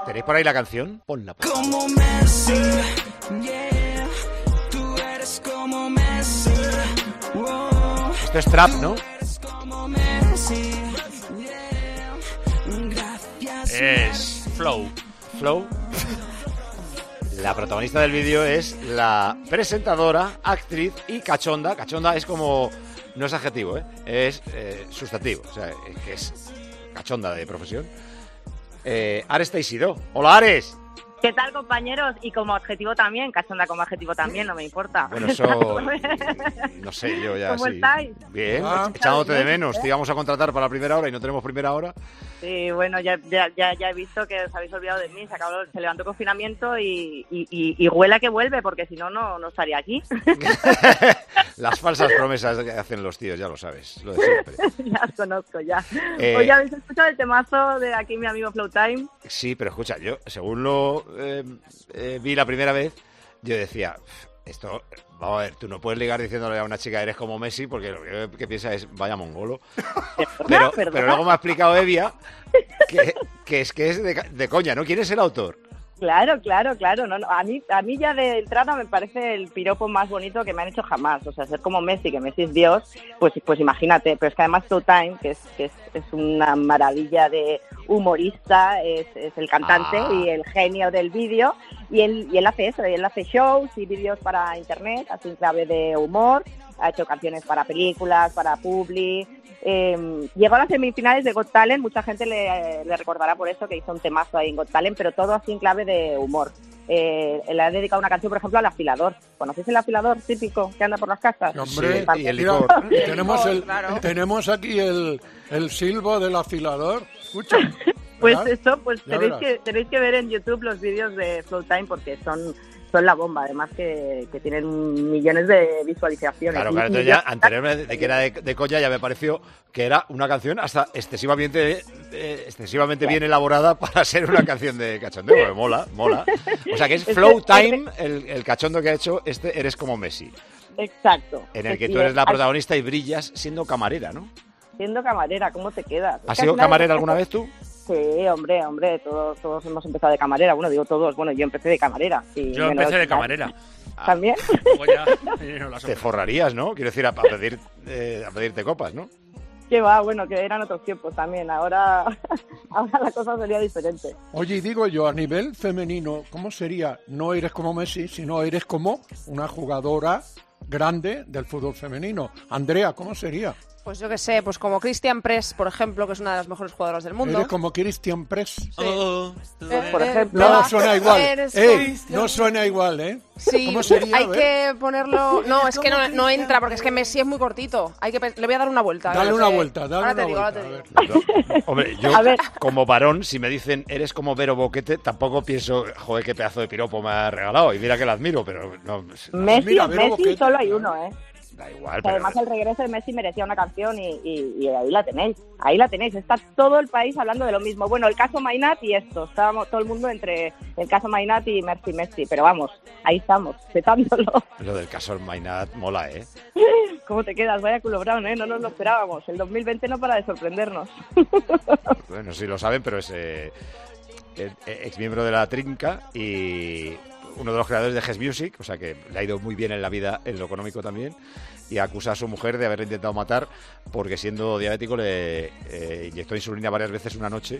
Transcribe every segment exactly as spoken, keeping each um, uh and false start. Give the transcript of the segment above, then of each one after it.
¿Tenéis por ahí la canción? Ponla. Por como Messi, yeah, tú eres como Messi, wow. Esto es trap, ¿no? Como Messi, yeah, gracias. Es Flow. Flow. La protagonista del vídeo es la presentadora, actriz y cachonda. Cachonda es como... No es adjetivo, ¿eh? Es eh, sustantivo. O sea, es que es cachonda de profesión. Eh, Ares Teixido. ¡Hola, Ares! ¿Qué tal, compañeros? Y como adjetivo también, cachonda como adjetivo también, no me importa. Bueno, eso... No sé, yo ya ¿Cómo sí. estáis? Bien, Ah, echándote de bien, menos. ¿eh? Te íbamos a contratar para la primera hora y no tenemos primera hora. Sí, bueno, ya, ya, ya, ya he visto que os habéis olvidado de mí. Se acabó, se levantó el confinamiento y, y, y, y huela que vuelve, porque si no, no, no estaría aquí. Las falsas promesas que hacen los tíos, ya lo sabes, lo de siempre. Ya os conozco, ya. Eh, Oye, ¿habéis escuchado el temazo de aquí mi amigo Flowtime? Sí, pero escucha, yo, según lo eh, eh, vi la primera vez, yo decía, esto, vamos a ver, tú no puedes ligar diciéndole a una chica eres como Messi, porque lo que, que piensa es, vaya mongolo. Pero, pero luego me ha explicado Evia que, que es que es de, de coña, ¿no? ¿Quién es el autor? Claro, claro, claro. No, no. A mí, a mí ya de entrada me parece el piropo más bonito que me han hecho jamás. O sea, ser como Messi, que Messi es Dios, pues, pues imagínate. Pero es que además Flowtime, que es, que es, es una maravilla de humorista, es, es el cantante Ah. y el genio del vídeo. Y él, y él hace eso, él hace shows y vídeos para internet, así en clave de humor. Ha hecho canciones para películas, para publi. Eh, llegó a las semifinales de Got Talent, mucha gente le, le recordará por eso, que hizo un temazo ahí en Got Talent, pero todo así en clave de humor. Eh, le ha dedicado una canción, por ejemplo, al afilador. ¿Conocéis el afilador típico que anda por las casas? Hombre, Sí, y el mira, licor. tenemos, el, Claro. tenemos aquí el, el silbo del afilador. Escucha. Pues ¿verdad? eso, pues Ya tenéis verás. que, tenéis que ver en YouTube los vídeos de Flowtime porque son, son la bomba, además que, que tienen millones de visualizaciones. Claro, Y- claro, y entonces yo- ya, anteriormente de que era de, de coña, ya me pareció que era una canción hasta excesivamente eh, excesivamente bien elaborada para ser una canción de cachondeo, porque mola, mola. O sea que es Es que- Flow Time, el, el cachondo que ha hecho este Eres como Messi, Exacto. en el que Y tú eres la al- protagonista y brillas siendo camarera, ¿no? Siendo camarera, ¿cómo te quedas? Es ¿Has que sido al final- camarera alguna vez tú? Sí, hombre, hombre, todos, todos hemos empezado de camarera. Bueno, digo todos, bueno, yo empecé de camarera. y Yo menos- empecé de camarera. ¿También? Luego ya, eh, no la Te soporto. forrarías, ¿no? Quiero decir, a, a pedir, eh, a pedirte copas, ¿no? Que va, bueno, que eran otros tiempos también. Ahora, ahora la cosa sería diferente. Oye, y digo yo, a nivel femenino, ¿cómo sería? No eres como Messi, sino eres como una jugadora grande del fútbol femenino. Andrea, ¿cómo sería? Pues yo qué sé, pues como Christian Press, por ejemplo, que es una de las mejores jugadoras del mundo. Eres como Christian Press. Oh, Eh, Por eh, ejemplo. No, Eva, suena igual. eres Eh, como- no suena igual, ¿eh? Sí, ¿Cómo sería? hay A ver. que ponerlo... No, es que no, no entra, porque es que Messi es muy cortito. Hay que pe- Le voy a dar una vuelta. Dale no una sé. vuelta, dale Ahora una te digo, vuelta. ahora a te digo. ver. No, hombre, yo A ver. como varón, si me dicen eres como Vero Boquete, tampoco pienso, joder, qué pedazo de piropo me ha regalado. Y mira que la admiro, pero no, Messi, mira, Vero Messi Boquete, solo hay claro. uno, ¿eh? da igual. Que además Pero, el regreso de Messi merecía una canción y, y, y ahí la tenéis. Ahí la tenéis. Está todo el país hablando de lo mismo. Bueno, el caso Mainat y esto. Estábamos todo el mundo entre el caso Mainat y Messi Messi. Pero vamos, ahí estamos, petándolo. lo del caso Mainat mola, ¿eh? ¿Cómo te quedas? Vaya culo brown, ¿eh? No nos lo esperábamos. El dos mil veinte no para de sorprendernos. Bueno, sí lo saben, pero es eh, el- eh, ex miembro de la Trinca y uno de los creadores de Hess Music, o sea que le ha ido muy bien en la vida, en lo económico también, y acusa a su mujer de haberle intentado matar porque siendo diabético le eh, inyectó insulina varias veces una noche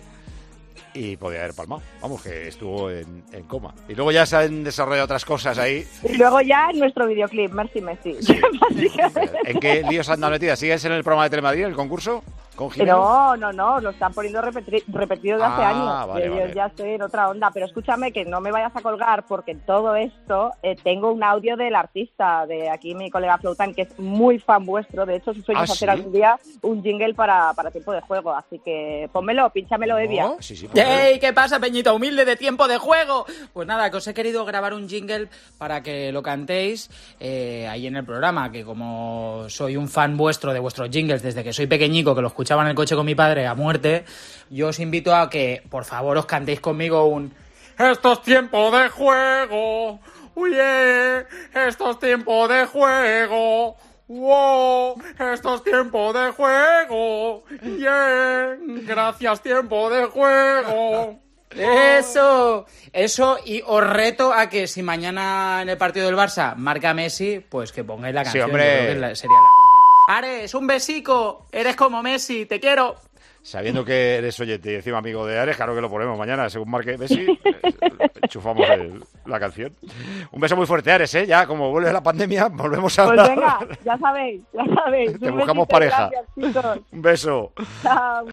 y podía haber palmado. Vamos, que estuvo en, en coma. Y luego ya se han desarrollado otras cosas ahí. Y luego ya en nuestro videoclip, Messi Messi. Básicamente. ¿En qué líos andan metidas? ¿Sigues en el programa de Telemadrid, el concurso? ¿Con Jimeno? No, no, no, lo están poniendo repeti- repetido de hace Ah, años. vale, Yo vale. ya estoy en otra onda, pero escúchame que no me vayas a colgar porque en todo esto eh, tengo un audio del artista, de aquí mi colega Flowtime, que es muy fan vuestro. De hecho, su sueño ¿Ah, es hacer sí? algún día un jingle para, para tiempo de juego. Así que pónmelo, pínchamelo, Evia. ¿No? Sí, sí, por favor. ¡Ey! ¿Qué pasa, Peñita Humilde de Tiempo de Juego? Pues nada, que os he querido grabar un jingle para que lo cantéis eh, ahí en el programa, que como soy un fan vuestro de vuestros jingles desde que soy pequeñico, que lo escuchaba en el coche con mi padre a muerte, yo os invito a que, por favor, os cantéis conmigo un... Esto es tiempo de juego, oye, esto es tiempo de juego... ¡Wow! ¡Esto es tiempo de juego! ¡Yeah! ¡Gracias, tiempo de juego! Eso, eso, y os reto a que si mañana en el partido del Barça marca Messi, pues que pongáis la Sí, canción. hombre. Yo creo que la- sería la hostia. Ares, un besico, eres como Messi, te quiero. Sabiendo que eres oyente y encima amigo de Ares, claro que lo ponemos mañana, según marque Messi, eh, enchufamos el- la canción. Un beso muy fuerte, Ares, ¿eh? Ya, como vuelve la pandemia, volvemos a Pues hablar. venga, ya sabéis, ya sabéis. Te Un buscamos besito, pareja. Gracias, chicos. Un beso. Chao.